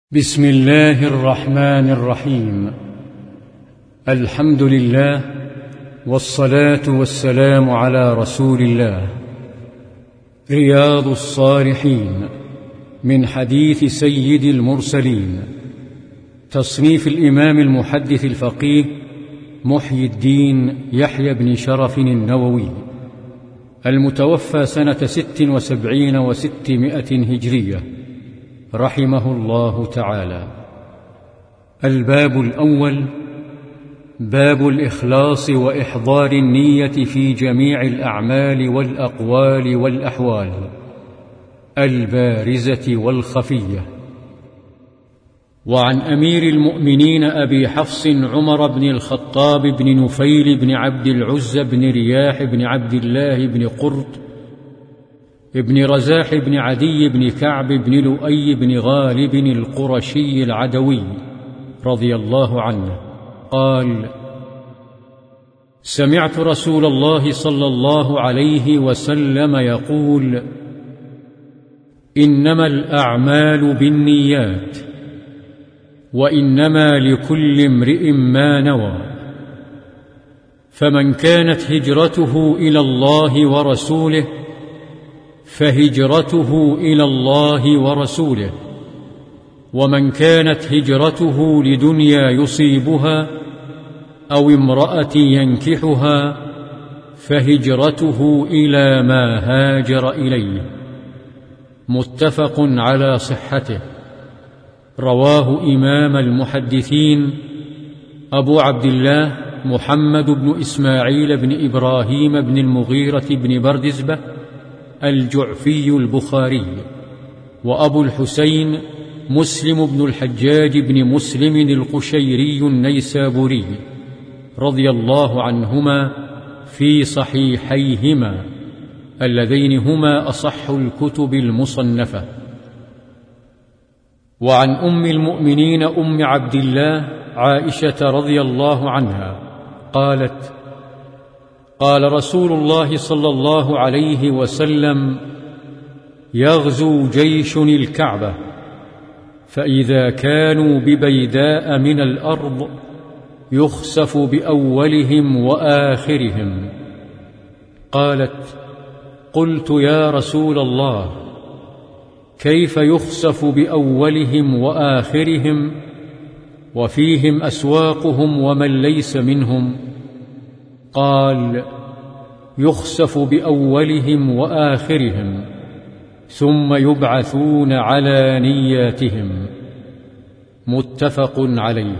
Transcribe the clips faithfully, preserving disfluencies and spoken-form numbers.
بسم الله الرحمن الرحيم. الحمد لله والصلاة والسلام على رسول الله. رياض الصالحين من حديث سيد المرسلين، تصنيف الإمام المحدث الفقيه محيي الدين يحيى بن شرف النووي، المتوفى سنة ست وسبعين وستمائة هجرية، رحمه الله تعالى. الباب الأول: باب الإخلاص وإحضار النية في جميع الأعمال والأقوال والأحوال البارزة والخفية. وعن أمير المؤمنين أبي حفص عمر بن الخطاب بن نفيل بن عبد العزى بن رياح بن عبد الله بن قرط ابن رزاح بن عدي بن كعب بن لؤي بن غالب القرشي العدوي رضي الله عنه قال: سمعت رسول الله صلى الله عليه وسلم يقول: إنما الأعمال بالنيات وإنما لكل امرئ ما نوى، فمن كانت هجرته إلى الله ورسوله فهجرته إلى الله ورسوله، ومن كانت هجرته لدنيا يصيبها أو امرأة ينكحها فهجرته إلى ما هاجر إليه. متفق على صحته. رواه إمام المحدثين أبو عبد الله محمد بن إسماعيل بن إبراهيم بن المغيرة بن بردزبة الجعفي البخاري، وأبو الحسين مسلم بن الحجاج بن مسلم القشيري النيسابوري رضي الله عنهما في صحيحيهما اللذين هما أصح الكتب المصنفة. وعن أم المؤمنين أم عبد الله عائشة رضي الله عنها قالت: قال رسول الله صلى الله عليه وسلم: يغزو جيش الكعبة، فإذا كانوا ببيداء من الأرض يخسف بأولهم وآخرهم. قالت: قلت يا رسول الله، كيف يخسف بأولهم وآخرهم وفيهم أسواقهم ومن ليس منهم؟ قال: يخسف بأولهم وآخرهم ثم يبعثون على نياتهم. متفق عليه.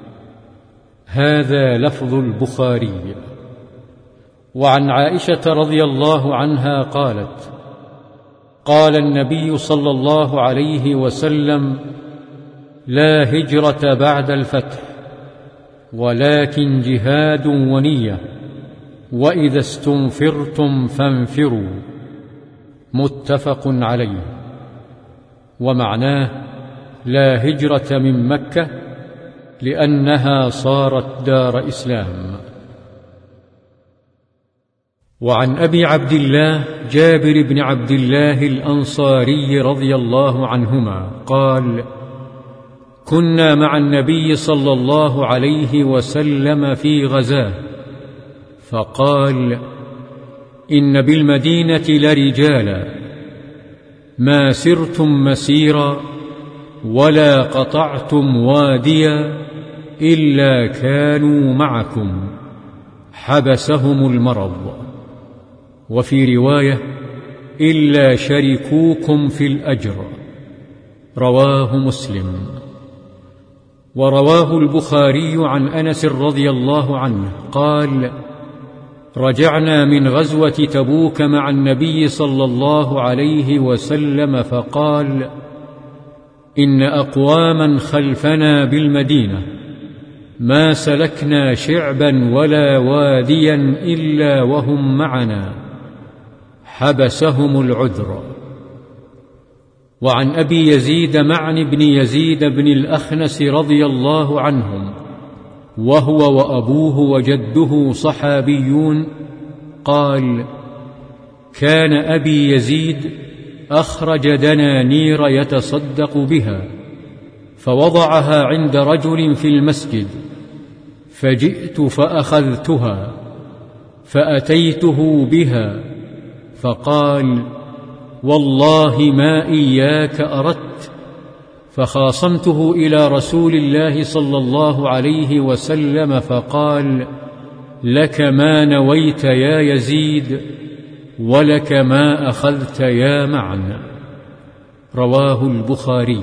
هذا لفظ البخاري. وعن عائشة رضي الله عنها قالت: قال النبي صلى الله عليه وسلم: لا هجرة بعد الفتح، ولكن جهاد ونية، وإذا استنفرتم فانفروا. متفق عليه. ومعناه: لا هجرة من مكة لأنها صارت دار إسلام. وعن أبي عبد الله جابر بن عبد الله الأنصاري رضي الله عنهما قال: كنا مع النبي صلى الله عليه وسلم في غزاه، فقال: إن بالمدينة لرجالا ما سرتم مسيرا ولا قطعتم واديا إلا كانوا معكم، حبسهم المرض. وفي رواية: إلا شركوكم في الأجر. رواه مسلم. ورواه البخاري عن أنس رضي الله عنه قال: رجعنا من غزوة تبوك مع النبي صلى الله عليه وسلم فقال: إن أقواما خلفنا بالمدينة ما سلكنا شعبا ولا واديا إلا وهم معنا، حبسهم العذر. وعن أبي يزيد معن بن يزيد بن الأخنس رضي الله عنهم، وهو وأبوه وجده صحابيون، قال: كان أبي يزيد أخرج دنانير يتصدق بها، فوضعها عند رجل في المسجد، فجئت فأخذتها فأتيته بها فقال: والله ما إياك أردت. فخاصمته إلى رسول الله صلى الله عليه وسلم فقال: لك ما نويت يا يزيد، ولك ما أخذت يا معن. رواه البخاري.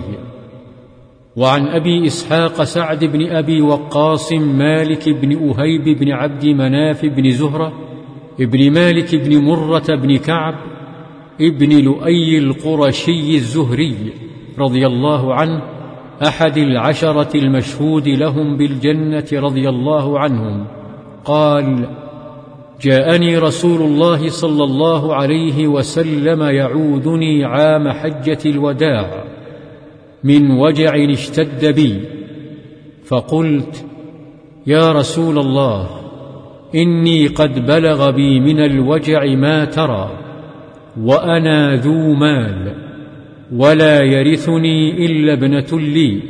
وعن أبي إسحاق سعد بن أبي وقاص مالك بن أهيب بن عبد مناف بن زهرة ابن مالك بن مرة بن كعب ابن لؤي القرشي الزهري رضي الله عنه، أحد العشرة المشهود لهم بالجنة رضي الله عنهم، قال: جاءني رسول الله صلى الله عليه وسلم يعودني عام حجة الوداع من وجع اشتد بي، فقلت: يا رسول الله، إني قد بلغ بي من الوجع ما ترى، وأنا ذو مال ولا يرثني إلا ابنة لي،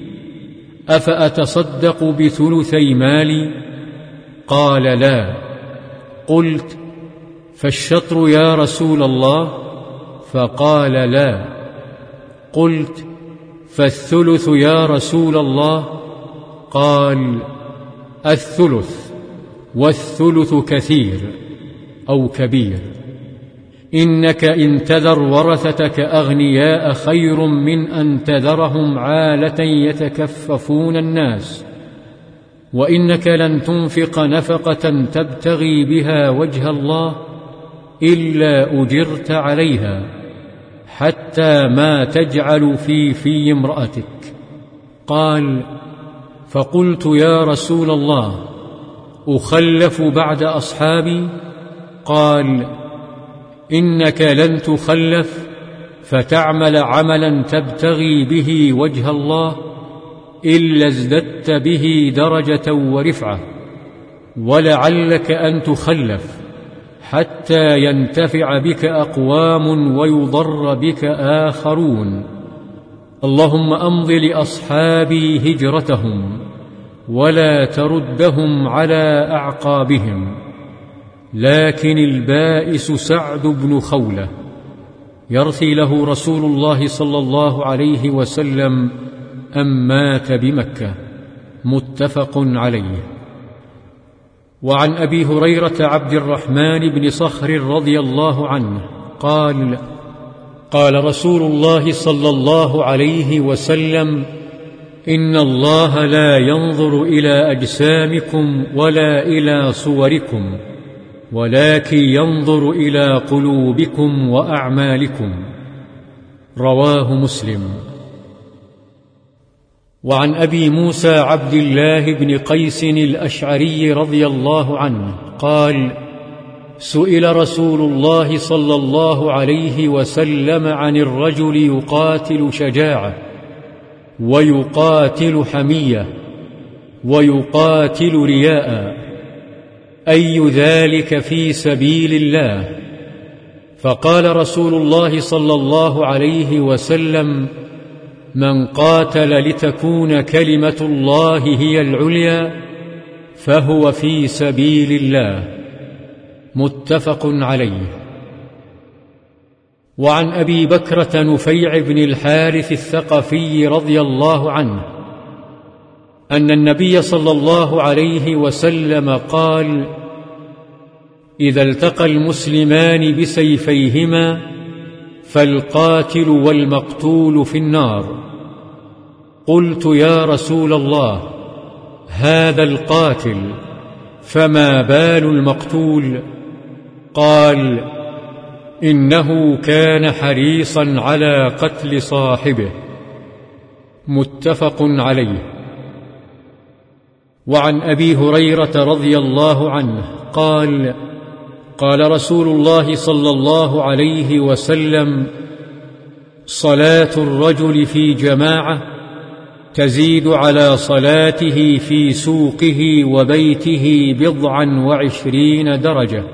أفأتصدق بثلثي مالي؟ قال: لا. قلت: فالشطر يا رسول الله؟ فقال: لا. قلت: فالثلث يا رسول الله؟ قال: الثلث، والثلث كثير أو كبير. إنك إن تذر ورثتك أغنياء خير من أن تذرهم عالة يتكففون الناس، وإنك لن تنفق نفقة تبتغي بها وجه الله إلا أجرت عليها، حتى ما تجعل في في امرأتك. قال: فقلت: يا رسول الله، أخلف بعد أصحابي؟ قال: إنك لن تخلف فتعمل عملا تبتغي به وجه الله إلا ازددت به درجة ورفعة، ولعلك أن تخلف حتى ينتفع بك أقوام ويضر بك آخرون. اللهم أمض لأصحابي هجرتهم ولا تردهم على أعقابهم. لكن البائس سعد بن خولة يرثي له رسول الله صلى الله عليه وسلم أم مات بمكة. متفق عليه. وعن أبي هريرة عبد الرحمن بن صخر رضي الله عنه قال: قال رسول الله صلى الله عليه وسلم: إن الله لا ينظر إلى أجسامكم ولا إلى صوركم، ولكن ينظر إلى قلوبكم وأعمالكم. رواه مسلم. وعن أبي موسى عبد الله بن قيس الأشعري رضي الله عنه قال: سئل رسول الله صلى الله عليه وسلم عن الرجل يقاتل شجاعة ويقاتل حمية ويقاتل رياء، أي ذلك في سبيل الله؟ فقال رسول الله صلى الله عليه وسلم: من قاتل لتكون كلمة الله هي العليا فهو في سبيل الله. متفق عليه. وعن أبي بكرة نفيع بن الحارث الثقفي رضي الله عنه أن النبي صلى الله عليه وسلم قال: إذا التقى المسلمان بسيفيهما فالقاتل والمقتول في النار. قلت: يا رسول الله، هذا القاتل، فما بال المقتول؟ قال: إنه كان حريصا على قتل صاحبه. متفق عليه. وعن أبي هريرة رضي الله عنه قال: قال رسول الله صلى الله عليه وسلم: صلاة الرجل في جماعة تزيد على صلاته في سوقه وبيته بضعا وعشرين درجة،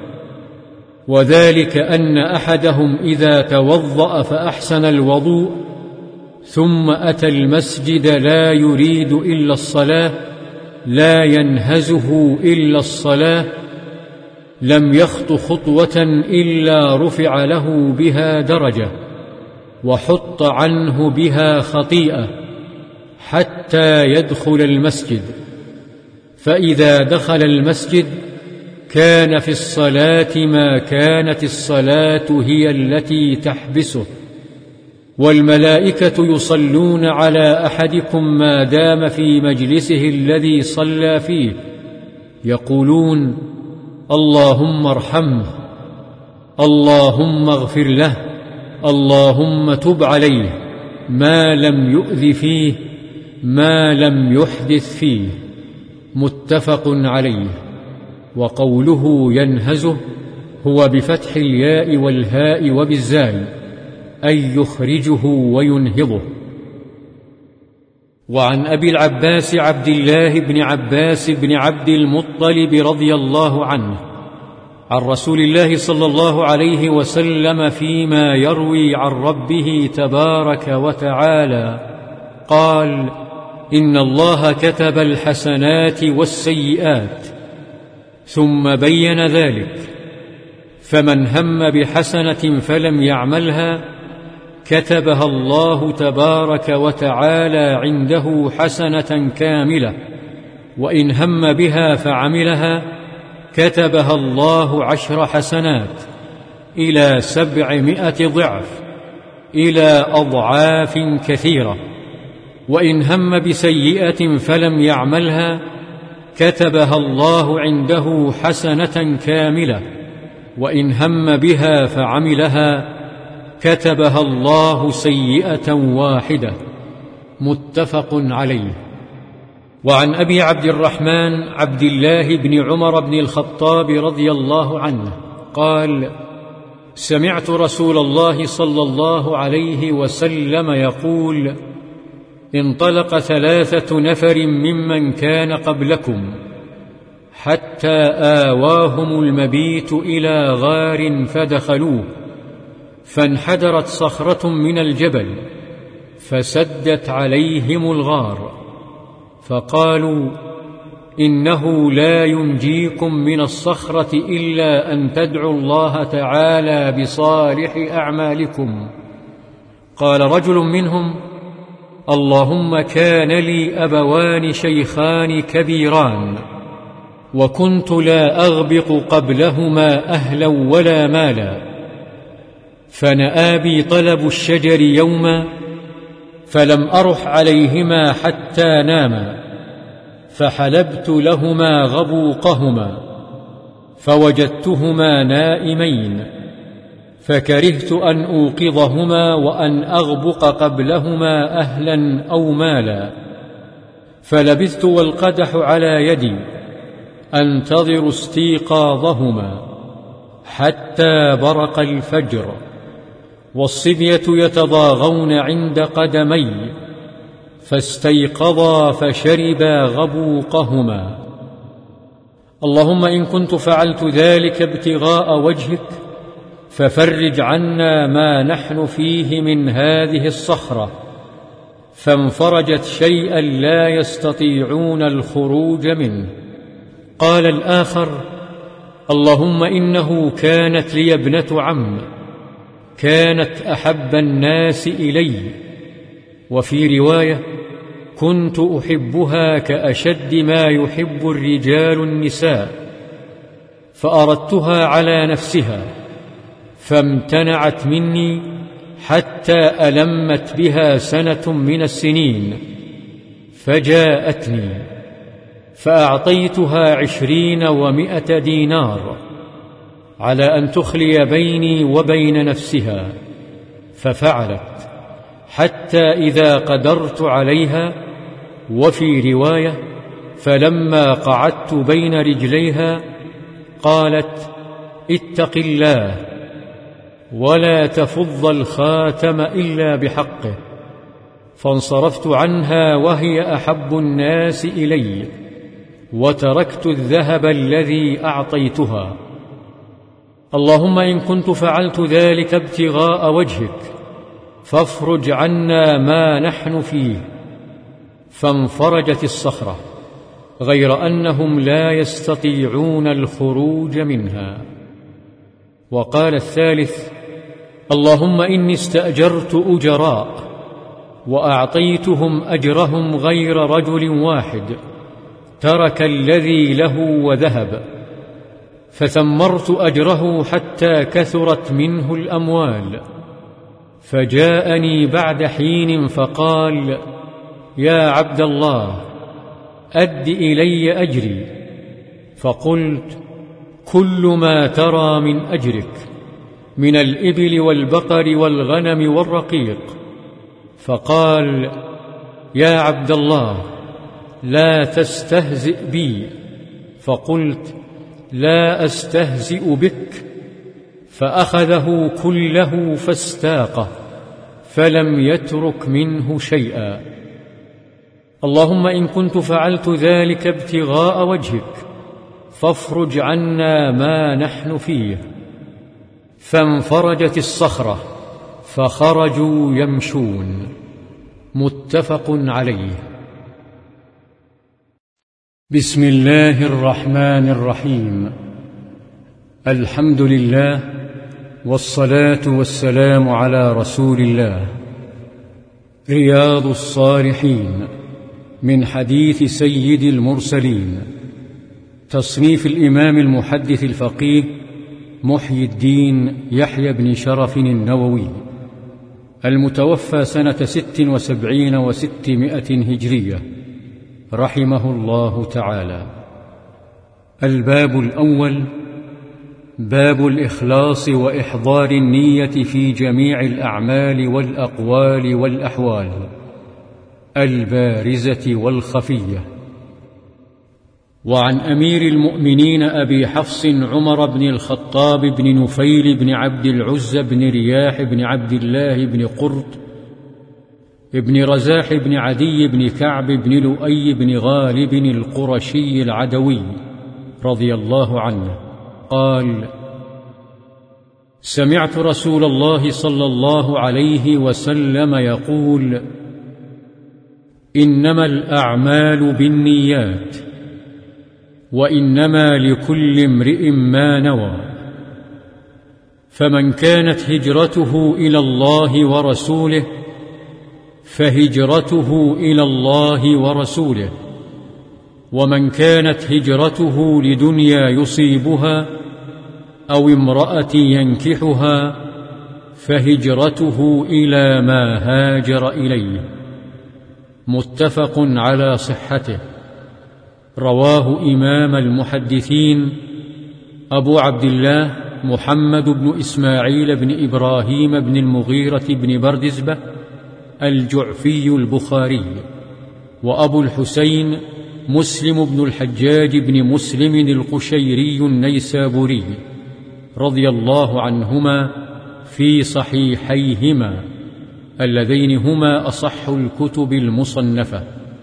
وذلك أن أحدهم إذا توضأ فأحسن الوضوء ثم أتى المسجد لا يريد إلا الصلاة، لا ينهزه إلا الصلاة، لم يخط خطوة إلا رفع له بها درجة وحط عنه بها خطيئة حتى يدخل المسجد. فإذا دخل المسجد كان في الصلاة ما كانت الصلاة هي التي تحبسه، والملائكة يصلون على أحدكم ما دام في مجلسه الذي صلى فيه، يقولون: اللهم ارحمه، اللهم اغفر له، اللهم تب عليه، ما لم يؤذ فيه، ما لم يحدث فيه. متفق عليه. وقوله ينهزه هو بفتح الياء والهاء وبالزاي، أي يخرجه وينهضه. وعن أبي العباس عبد الله بن عباس بن عبد المطلب رضي الله عنه عن رسول الله صلى الله عليه وسلم فيما يروي عن ربه تبارك وتعالى قال: إن الله كتب الحسنات والسيئات، ثم بين ذلك، فمن هم بحسنة فلم يعملها كتبها الله تبارك وتعالى عنده حسنة كاملة، وإن هم بها فعملها كتبها الله عشر حسنات إلى سبعمائة ضعف، إلى أضعاف كثيرة. وإن هم بسيئة فلم يعملها كتبها الله عنده حسنة كاملة، وإن هم بها فعملها كتبها الله سيئة واحدة. متفق عليه. وعن أبي عبد الرحمن عبد الله بن عمر بن الخطاب رضي الله عنه قال: سمعت رسول الله صلى الله عليه وسلم يقول: انطلق ثلاثة نفر ممن كان قبلكم حتى آواهم المبيت إلى غار فدخلوه، فانحدرت صخرة من الجبل فسدت عليهم الغار، فقالوا: إنه لا ينجيكم من الصخرة إلا أن تدعوا الله تعالى بصالح أعمالكم. قال رجل منهم: اللهم كان لي أبوان شيخان كبيران، وكنت لا أغبط قبلهما أهلا ولا مالا، فنأى بي طلب الشجر يوما، فلم أرح عليهما حتى ناما، فحلبت لهما غبوقهما فوجدتهما نائمين، فكرهت أن أوقظهما وأن أغبق قبلهما أهلا أو مالا، فلبثت والقدح على يدي أنتظر استيقاظهما حتى برق الفجر، والصبية يتضاغون عند قدمي، فاستيقظا فشربا غبوقهما. اللهم إن كنت فعلت ذلك ابتغاء وجهك ففرج عنا ما نحن فيه من هذه الصخرة، فانفرجت شيئا لا يستطيعون الخروج منه. قال الآخر: اللهم إنه كانت لي ابنة عم، كانت أحب الناس إلي، وفي رواية: كنت أحبها كأشد ما يحب الرجال النساء، فأردتها على نفسها فامتنعت مني حتى ألمت بها سنة من السنين، فجاءتني فأعطيتها عشرين ومائة دينار على أن تخلي بيني وبين نفسها، ففعلت حتى إذا قدرت عليها. وفي رواية: فلما قعدت بين رجليها قالت: اتق الله ولا تفض الخاتم إلا بحقه، فانصرفت عنها وهي أحب الناس إلي، وتركت الذهب الذي أعطيتها. اللهم إن كنت فعلت ذلك ابتغاء وجهك فافرج عنا ما نحن فيه. فانفرجت الصخرة، غير أنهم لا يستطيعون الخروج منها. وقال الثالث: اللهم إني استأجرت أجراء وأعطيتهم أجرهم غير رجل واحد ترك الذي له وذهب، فثمرت أجره حتى كثرت منه الأموال. فجاءني بعد حين فقال: يا عبد الله، أد إلي أجري. فقلت: كل ما ترى من أجرك من الإبل والبقر والغنم والرقيق. فقال: يا عبد الله، لا تستهزئ بي. فقلت: لا أستهزئ بك. فأخذه كله فاستاقه، فلم يترك منه شيئا. اللهم إن كنت فعلت ذلك ابتغاء وجهك فافرج عنا ما نحن فيه. فانفرجت الصخرة فخرجوا يمشون. متفق عليه. بسم الله الرحمن الرحيم. الحمد لله، والصلاة والسلام على رسول الله. رياض الصالحين من حديث سيد المرسلين، تصنيف الإمام المحدث الفقيه محيي الدين يحيى بن شرف النووي، المتوفى سنة ست وسبعين وستمائة هجرية، رحمه الله تعالى. الباب الأول: باب الإخلاص وإحضار النية في جميع الأعمال والأقوال والأحوال البارزة والخفية. وعن أمير المؤمنين أبي حفص عمر بن الخطاب بن نفيل بن عبد العزى بن رياح بن عبد الله بن قرط ابن رزاح بن عدي بن كعب بن لؤي بن غالب القرشي العدوي رضي الله عنه قال: سمعت رسول الله صلى الله عليه وسلم يقول: إنما الأعمال بالنيات، وإنما لكل امرئ ما نوى. فمن كانت هجرته إلى الله ورسوله فهجرته إلى الله ورسوله، ومن كانت هجرته لدنيا يصيبها أو امرأة ينكحها فهجرته إلى ما هاجر إليه. متفق على صحته. رواه إمام المحدثين أبو عبد الله محمد بن إسماعيل بن إبراهيم بن المغيرة بن بردزبة الجعفي البخاري، وأبو الحسين مسلم بن الحجاج بن مسلم القشيري النيسابوري رضي الله عنهما في صحيحيهما اللذين هما أصح الكتب المصنفة.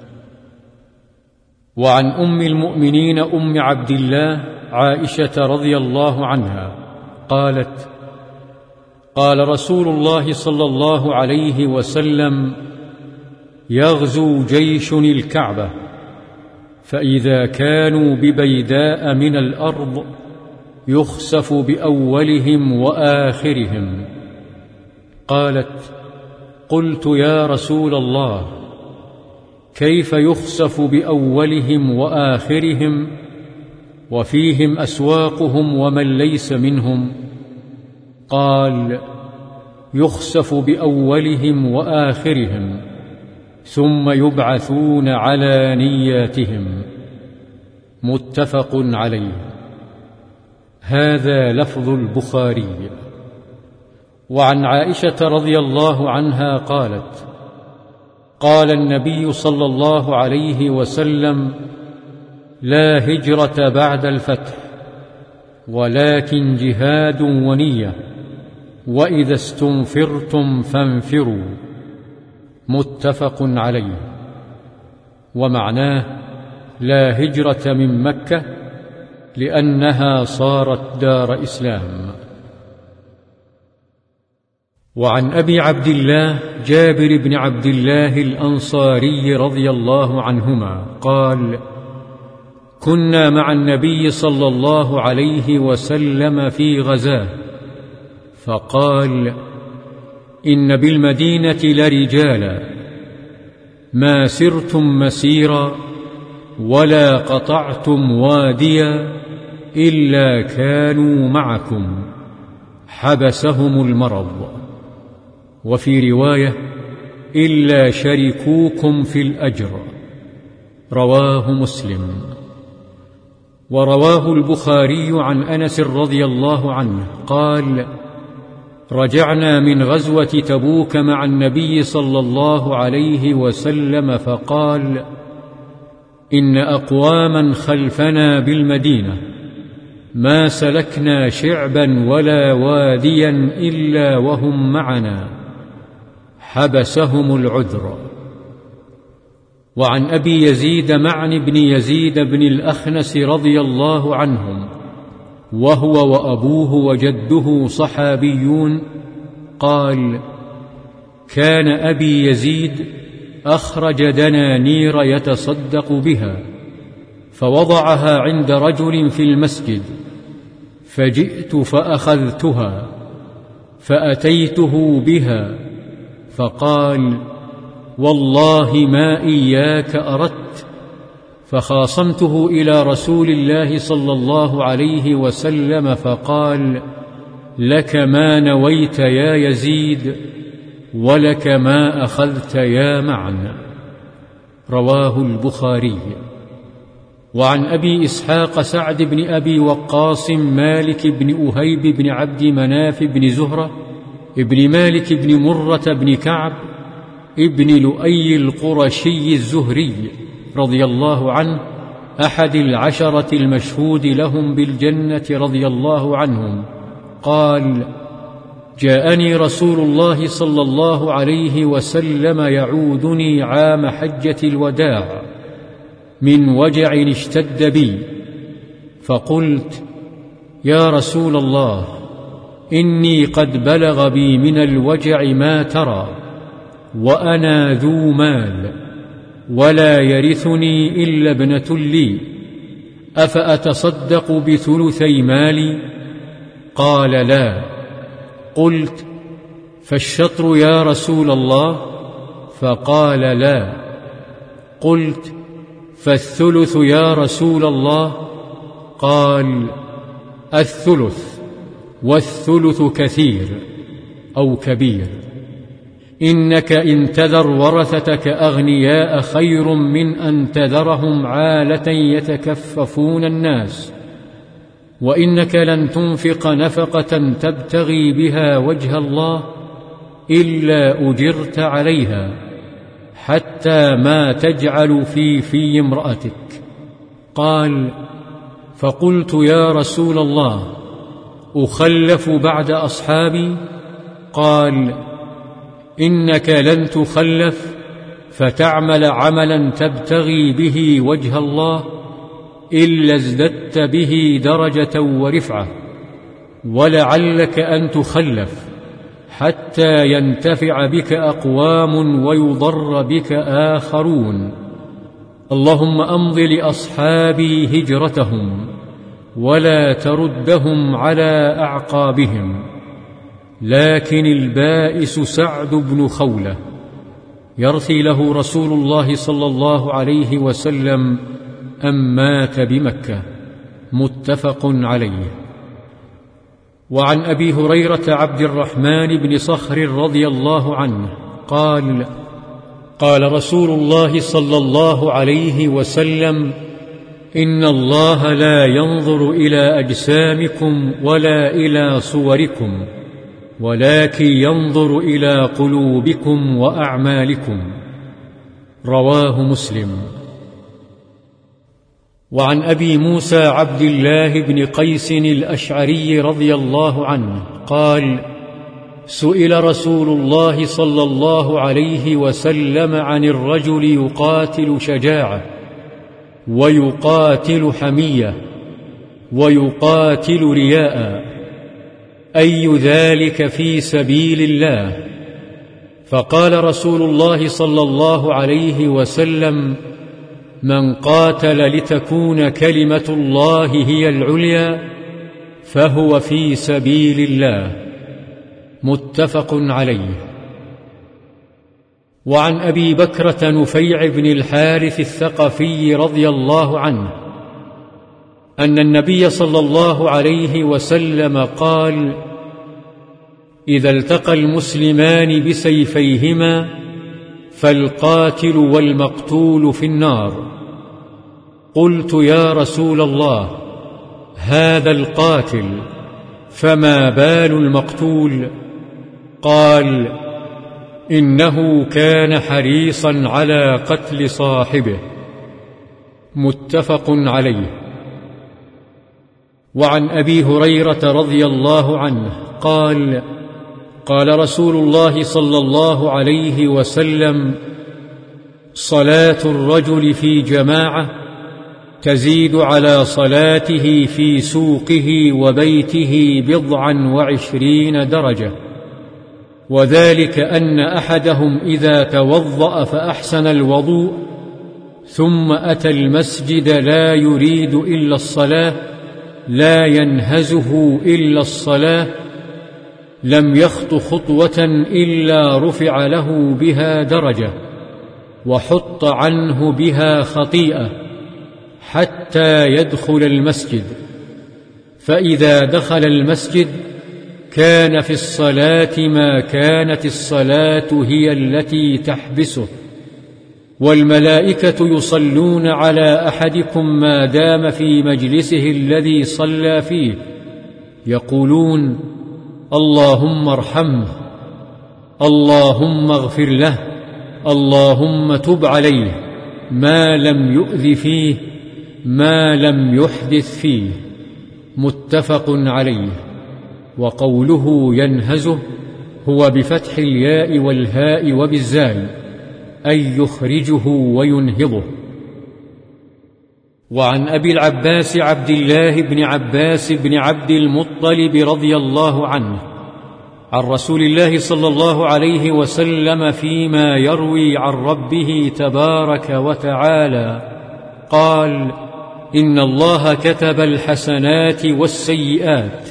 وعن أم المؤمنين أم عبد الله عائشة رضي الله عنها قالت: قال رسول الله صلى الله عليه وسلم: يغزو جيش الكعبة، فإذا كانوا ببيداء من الأرض يخسف بأولهم وآخرهم. قالت: قلت يا رسول الله، كيف يخسف بأولهم وآخرهم وفيهم أسواقهم ومن ليس منهم؟ قال: يخسف بأولهم وآخرهم ثم يبعثون على نياتهم. متفق عليه. هذا لفظ البخاري. وعن عائشة رضي الله عنها قالت: قال النبي صلى الله عليه وسلم: لا هجرة بعد الفتح، ولكن جهاد ونية، وإذا استنفرتم فانفروا. متفق عليه. ومعناه: لا هجرة من مكة لأنها صارت دار إسلام. وعن أبي عبد الله جابر بن عبد الله الأنصاري رضي الله عنهما قال: كنا مع النبي صلى الله عليه وسلم في غزاه، فقال: إن بالمدينة لرجالا ما سرتم مسيرا ولا قطعتم واديا إلا كانوا معكم، حبسهم المرض. وفي رواية: إلا شركوكم في الأجر. رواه مسلم. ورواه البخاري عن أنس رضي الله عنه قال: رجعنا من غزوة تبوك مع النبي صلى الله عليه وسلم فقال: إن أقواما خلفنا بالمدينة ما سلكنا شعبا ولا واديا إلا وهم معنا، حبسهم العذر. وعن أبي يزيد معن بن يزيد بن الأخنس رضي الله عنهم، وهو وأبوه وجده صحابيون، قال: كان أبي يزيد أخرج دنانير يتصدق بها، فوضعها عند رجل في المسجد، فجئت فأخذتها فأتيته بها، فقال: والله ما إياك أردت. فخاصمته إلى رسول الله صلى الله عليه وسلم، فقال: لك ما نويت يا يزيد، ولك ما أخذت يا معن. رواه البخاري. وعن أبي إسحاق سعد بن أبي وقاص مالك بن أهيب بن عبد مناف بن زهرة ابن مالك بن مرة بن كعب ابن لؤي القرشي الزهري رضي الله عنه، أحد العشرة المشهود لهم بالجنة رضي الله عنهم، قال: جاءني رسول الله صلى الله عليه وسلم يعودني عام حجة الوداع من وجع اشتد بي، فقلت: يا رسول الله، إني قد بلغ بي من الوجع ما ترى، وأنا ذو مال ولا يرثني إلا ابنة لي، أفأتصدق بثلثي مالي؟ قال: لا. قلت: فالشطر يا رسول الله؟ فقال: لا. قلت: فالثلث يا رسول الله؟ قال: الثلث، والثلث كثير أو كبير. إنك إن تذر ورثتك أغنياء خير من أن تذرهم عالة يتكففون الناس، وإنك لن تنفق نفقة تبتغي بها وجه الله إلا أجرت عليها، حتى ما تجعل في في امرأتك. قال: فقلت: يا رسول الله، أخلف بعد أصحابي؟ قال: إنك لن تخلف فتعمل عملا تبتغي به وجه الله إلا ازددت به درجة ورفعة، ولعلك أن تخلف حتى ينتفع بك أقوام ويضر بك آخرون. اللهم أمض لأصحابي هجرتهم ولا تردهم على أعقابهم. لكن البائس سعد بن خولة يرثي له رسول الله صلى الله عليه وسلم أن مات بمكة. متفق عليه. وعن أبي هريرة عبد الرحمن بن صخر رضي الله عنه قال: قال رسول الله صلى الله عليه وسلم: إن الله لا ينظر إلى أجسامكم ولا إلى صوركم، ولكن ينظر إلى قلوبكم وأعمالكم. رواه مسلم. وعن أبي موسى عبد الله بن قيس الأشعري رضي الله عنه قال: سئل رسول الله صلى الله عليه وسلم عن الرجل يقاتل شجاعة ويقاتل حمية ويقاتل رياء، أي ذلك في سبيل الله؟ فقال رسول الله صلى الله عليه وسلم: من قاتل لتكون كلمة الله هي العليا فهو في سبيل الله. متفق عليه. وعن أبي بكرة نفيع بن الحارث الثقفي رضي الله عنه أن النبي صلى الله عليه وسلم قال: إذا التقى المسلمان بسيفيهما فالقاتل والمقتول في النار. قلت: يا رسول الله، هذا القاتل، فما بال المقتول؟ قال: إنه كان حريصا على قتل صاحبه. متفق عليه. وعن أبي هريرة رضي الله عنه قال: قال رسول الله صلى الله عليه وسلم: صلاة الرجل في جماعة تزيد على صلاته في سوقه وبيته بضعا وعشرين درجة، وذلك أن أحدهم إذا توضأ فأحسن الوضوء ثم أتى المسجد لا يريد إلا الصلاة، لا ينهزه إلا الصلاة، لم يخط خطوة إلا رفع له بها درجة وحط عنه بها خطيئة حتى يدخل المسجد. فإذا دخل المسجد كان في الصلاة ما كانت الصلاة هي التي تحبسه، والملائكة يصلون على أحدكم ما دام في مجلسه الذي صلى فيه، يقولون: اللهم ارحمه، اللهم اغفر له، اللهم تب عليه، ما لم يؤذ فيه، ما لم يحدث فيه. متفق عليه. وقوله ينهزه هو بفتح الياء والهاء وبالزاي، أي يخرجه وينهضه. وعن أبي العباس عبد الله بن عباس بن عبد المطلب رضي الله عنه عن رسول الله صلى الله عليه وسلم فيما يروي عن ربه تبارك وتعالى قال: إن الله كتب الحسنات والسيئات،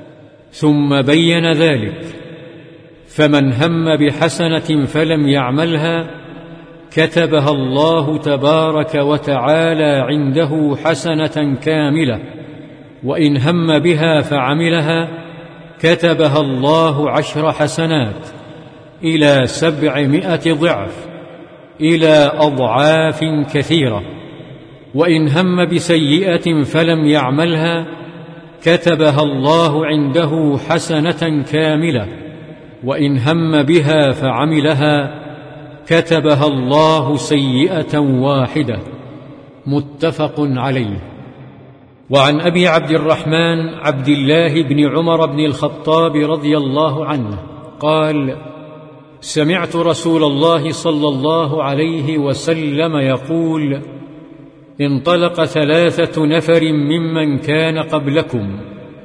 ثم بين ذلك، فمن هم بحسنة فلم يعملها كتبها الله تبارك وتعالى عنده حسنة كاملة، وإن هم بها فعملها كتبها الله عشر حسنات إلى سبعمائة ضعف، إلى أضعاف كثيرة. وإن هم بسيئة فلم يعملها كتبها الله عنده حسنة كاملة، وإن هم بها فعملها كتبها الله سيئة واحدة. متفق عليه. وعن أبي عبد الرحمن عبد الله بن عمر بن الخطاب رضي الله عنه قال: سمعت رسول الله صلى الله عليه وسلم يقول: انطلق ثلاثة نفر ممن كان قبلكم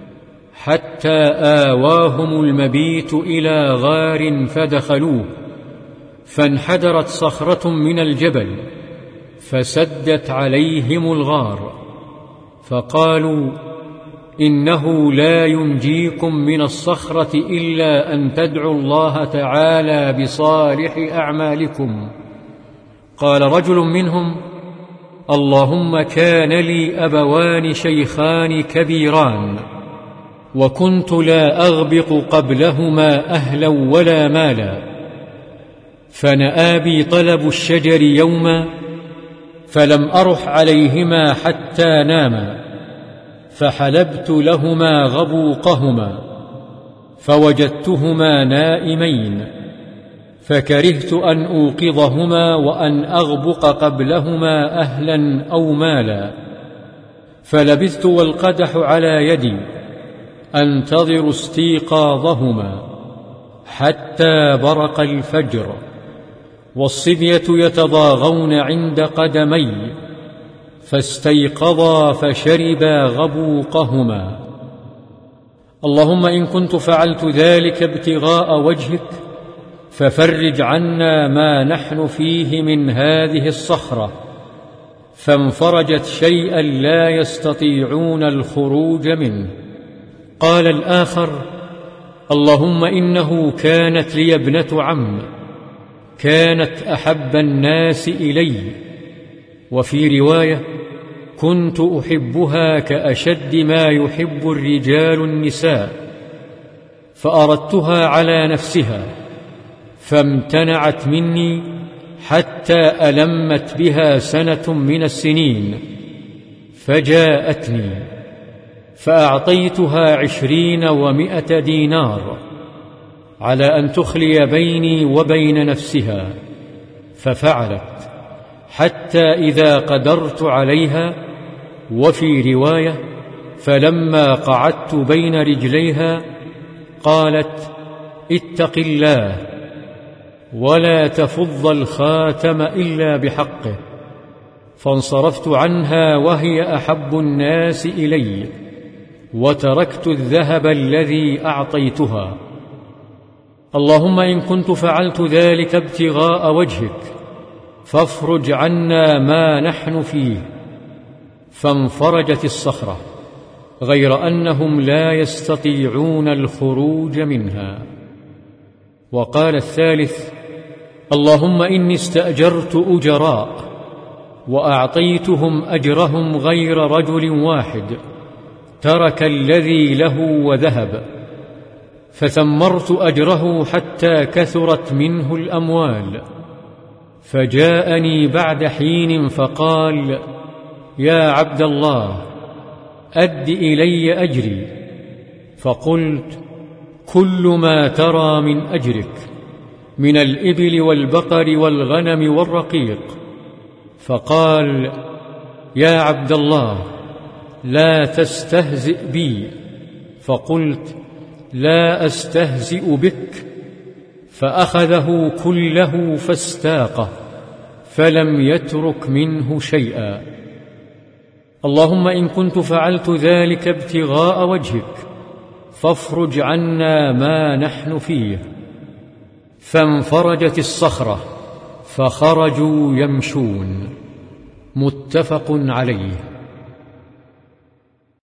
حتى آواهم المبيت إلى غار فدخلوه، فانحدرت صخرة من الجبل فسدت عليهم الغار، فقالوا: إنه لا ينجيكم من الصخرة إلا أن تدعوا الله تعالى بصالح أعمالكم. قال رجل منهم: اللهم كان لي أبوان شيخان كبيران، وكنت لا أغبط قبلهما أهلا ولا مالا، فنأى بي طلب الشجر يوما فلم أرح عليهما حتى ناما، فحلبت لهما غبوقهما فوجدتهما نائمين، فكرهت أن أوقظهما وأن أغبق قبلهما أهلا أو مالا، فلبثت والقدح على يدي أنتظر استيقاظهما حتى برق الفجر، والصبية يتضاغون عند قدمي، فاستيقظا فشربا غبوقهما. اللهم إن كنت فعلت ذلك ابتغاء وجهك ففرج عنا ما نحن فيه من هذه الصخرة، فانفرجت شيئا لا يستطيعون الخروج منه. قال الآخر: اللهم إنه كانت لي ابنة عم كانت أحب الناس إلي، وفي رواية: كنت أحبها كأشد ما يحب الرجال النساء، فأردتها على نفسها فامتنعت مني حتى ألمت بها سنة من السنين، فجاءتني فأعطيتها عشرين ومائة دينار على أن تخلي بيني وبين نفسها، ففعلت حتى إذا قدرت عليها. وفي رواية: فلما قعدت بين رجليها قالت: اتق الله ولا تفض الخاتم إلا بحقه، فانصرفت عنها وهي أحب الناس إلي، وتركت الذهب الذي أعطيتها. اللهم إن كنت فعلت ذلك ابتغاء وجهك فافرج عنا ما نحن فيه. فانفرجت الصخرة، غير أنهم لا يستطيعون الخروج منها. وقال الثالث: اللهم إني استأجرت أجراء وأعطيتهم أجرهم غير رجل واحد ترك الذي له وذهب، فثمرت أجره حتى كثرت منه الأموال. فجاءني بعد حين فقال: يا عبد الله، أد إلي أجري. فقلت: كل ما ترى من أجرك من الإبل والبقر والغنم والرقيق. فقال: يا عبد الله، لا تستهزئ بي. فقلت: لا أستهزئ بك. فأخذه كله فاستاقه، فلم يترك منه شيئا. اللهم إن كنت فعلت ذلك ابتغاء وجهك فافرج عنا ما نحن فيه. فانفرجت الصخرة فخرجوا يمشون. متفق عليه.